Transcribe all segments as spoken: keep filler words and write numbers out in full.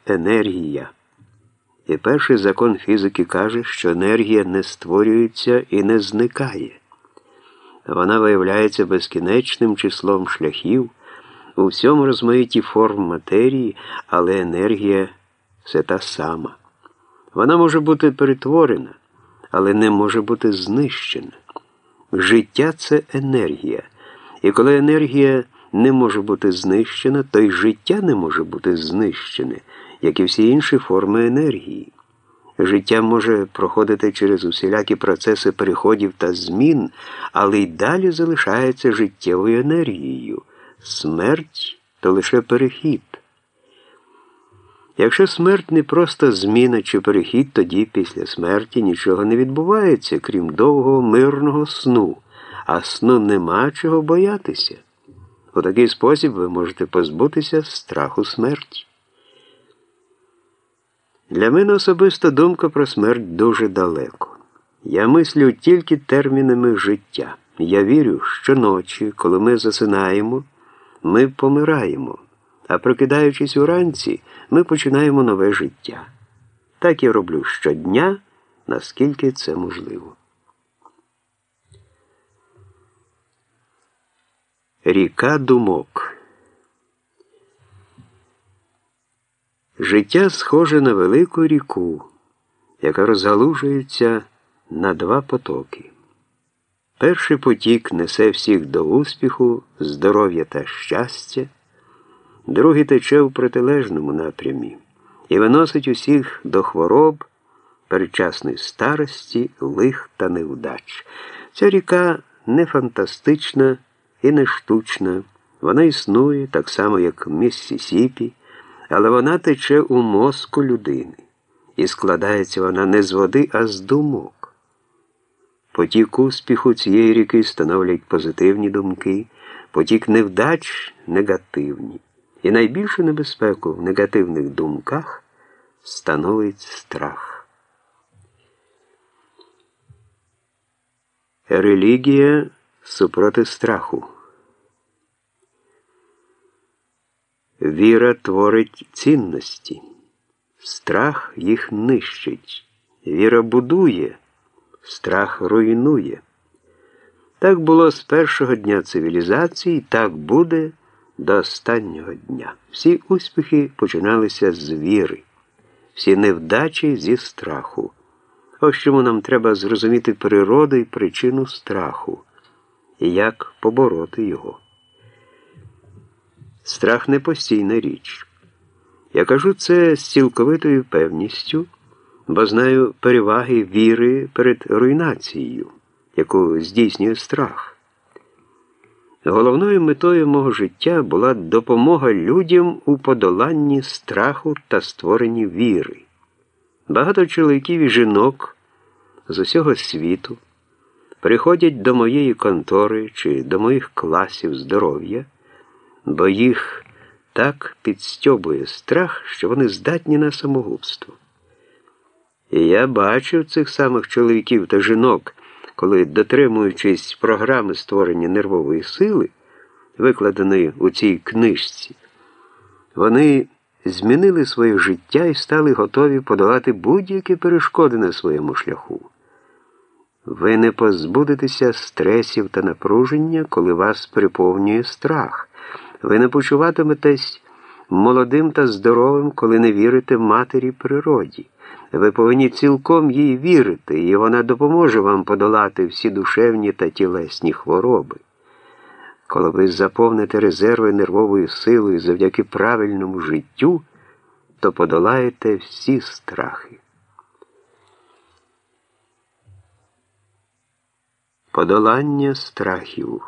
енергія. І перший закон фізики каже, що енергія не створюється і не зникає. Вона виявляється безкінечним числом шляхів у всьому розмаїтті форм матерії, але енергія все та сама. Вона може бути перетворена, але не може бути знищена. Життя – це енергія. І коли енергія не може бути знищена, то й життя не може бути знищене, як і всі інші форми енергії. Життя може проходити через усілякі процеси переходів та змін, але й далі залишається життєвою енергією. Смерть – то лише перехід. Якщо смерть не просто зміна чи перехід, тоді після смерті нічого не відбувається, крім довгого мирного сну, а сну нема чого боятися. У такий спосіб ви можете позбутися страху смерті. Для мене особисто думка про смерть дуже далеко. Я мислю тільки термінами життя. Я вірю, що ночі, коли ми засинаємо, ми помираємо, а прокидаючись уранці, ми починаємо нове життя. Так я роблю щодня, наскільки це можливо. Ріка думок. Життя схоже на велику ріку, яка розгалужується на два потоки. Перший потік несе всіх до успіху, здоров'я та щастя, другий тече в протилежному напрямі і виносить усіх до хвороб, передчасної старості, лих та невдач. Ця ріка не фантастична і не штучна, вона існує так само, як Міссісіпі, але вона тече у мозку людини, і складається вона не з води, а з думок. Потік успіху цієї ріки становлять позитивні думки, потік невдач – негативні. І найбільшу небезпеку в негативних думках становить страх. Релігія супроти страху. Віра творить цінності, страх їх нищить. Віра будує, страх руйнує. Так було з першого дня цивілізації, так буде до останнього дня. Всі успіхи починалися з віри, всі невдачі зі страху. Ось чому нам треба зрозуміти природу і причину страху, і як побороти його. Страх – не постійна річ. Я кажу це з цілковитою певністю, бо знаю переваги віри перед руйнацією, яку здійснює страх. Головною метою мого життя була допомога людям у подоланні страху та створенні віри. Багато чоловіків і жінок з усього світу приходять до моєї контори чи до моїх класів здоров'я, бо їх так підстьобує страх, що вони здатні на самогубство. І я бачив цих самих чоловіків та жінок, коли, дотримуючись програми створення нервової сили, викладеної у цій книжці, вони змінили своє життя і стали готові подолати будь-які перешкоди на своєму шляху. Ви не позбудетеся стресів та напруження, коли вас приповнює страх. Ви не почуватиметесь молодим та здоровим, коли не вірите матері природі. Ви повинні цілком їй вірити, і вона допоможе вам подолати всі душевні та тілесні хвороби. Коли ви заповните резерви нервовою силою завдяки правильному життю, то подолаєте всі страхи. Подолання страхів.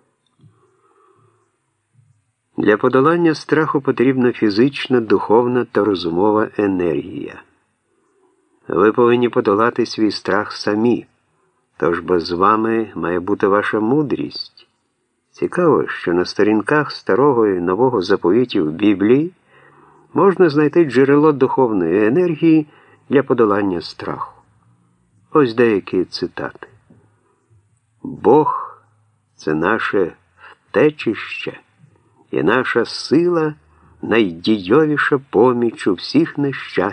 Для подолання страху потрібна фізична, духовна та розумова енергія. Ви повинні подолати свій страх самі, тож бо з вами має бути ваша мудрість. Цікаво, що на сторінках Старого і Нового заповітів Біблії можна знайти джерело духовної енергії для подолання страху. Ось деякі цитати. Бог – це наше втечище і наша сила найдійовіша поміч у всіх нещастях.